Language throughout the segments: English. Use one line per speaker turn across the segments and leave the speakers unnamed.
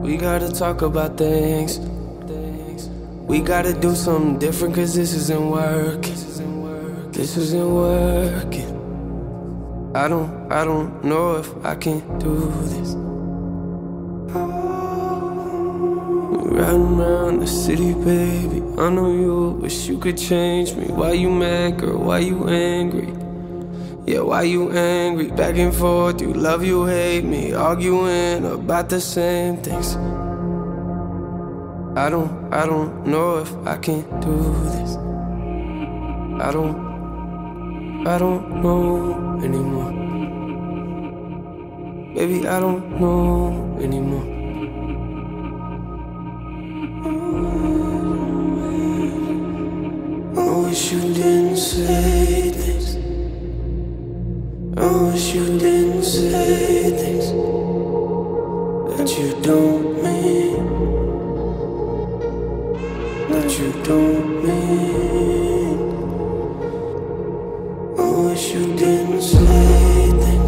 We gotta talk about things. We gotta do something different, cause this isn't working. This isn't working. I don't know if I can do this. Riding around the city, baby, I know you wish you could change me. Why you mad, girl? Why you angry? Yeah, why you angry? Back and forth, you love, you hate me, arguing about the same things. I don't know if I can do this. I don't know anymore. Baby, I don't know anymore. I wish you didn't say things. I wish you didn't say things that you don't mean. That you don't mean. I wish you didn't say things.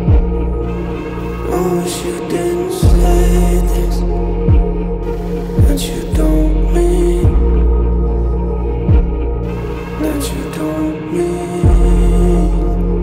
I wish you didn't say things that you don't mean. That you don't mean.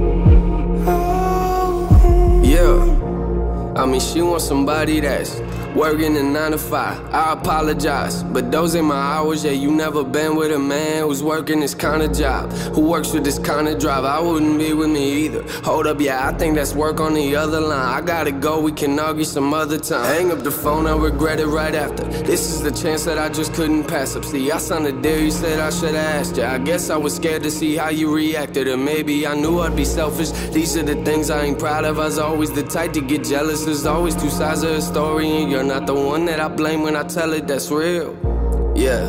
Oh. Yeah, I mean, she wants somebody that's working a 9 to 5, I apologize, but those ain't my hours. Yeah, you never been with a man who's working this kind of job, who works with this kind of drive. I wouldn't be with me either. Hold up, yeah, I think that's work on the other line. I gotta go, we can argue some other time. Hang up the phone, I regret it right after. This is the chance that I just couldn't pass up. See, I signed a deal, you said I should've asked you. I guess I was scared to see how you reacted, or maybe I knew I'd be selfish. These are the things I ain't proud of. I was always the type to get jealous. There's always two sides of a story, and you're not the one that I blame when I tell it that's real. Yeah.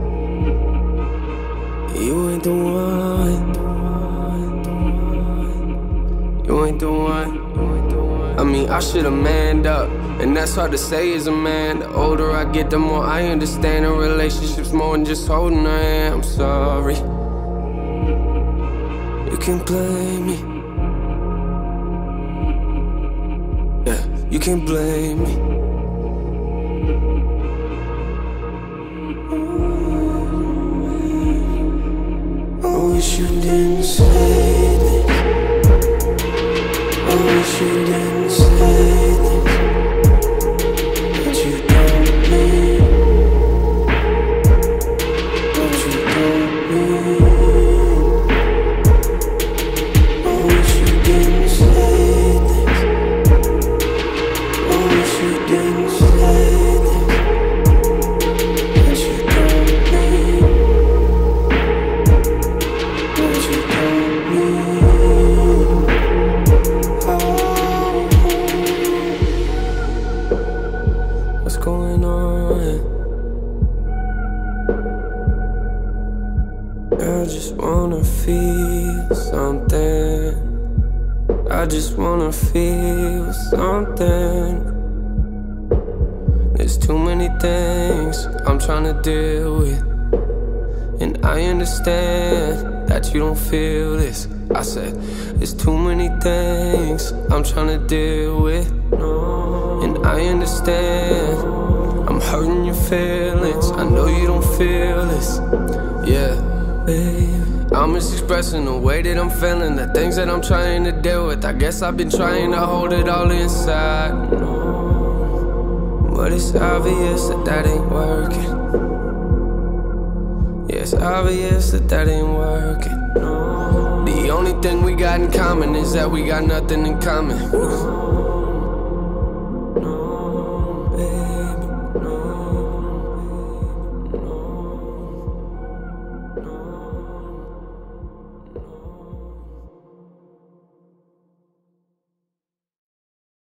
You ain't the one. You ain't the one. I mean, I should've manned up, and that's hard to say as a man. The older I get, the more I understand a relationship's more than just holding her hand. I'm sorry. You can't blame me. Yeah, you can't blame me. I wish you didn't say this. I wish you didn't say this that you don't mean. That you don't mean. I wish you didn't say this. I wish you didn't say this that you don't mean. What's going on? I just wanna feel something. I just wanna feel something. There's too many things I'm trying to deal with, and I understand that you don't feel this. I said, there's too many things I'm trying to deal with, and I understand I'm hurting your feelings. I know you don't feel this. Yeah, baby, I'm just expressing the way that I'm feeling, the things that I'm trying to deal with. I guess I've been trying to hold it all inside, but it's obvious that that ain't working. Yeah, it's obvious that that ain't working. The only thing we got in common is that we got nothing in common. Baby, no.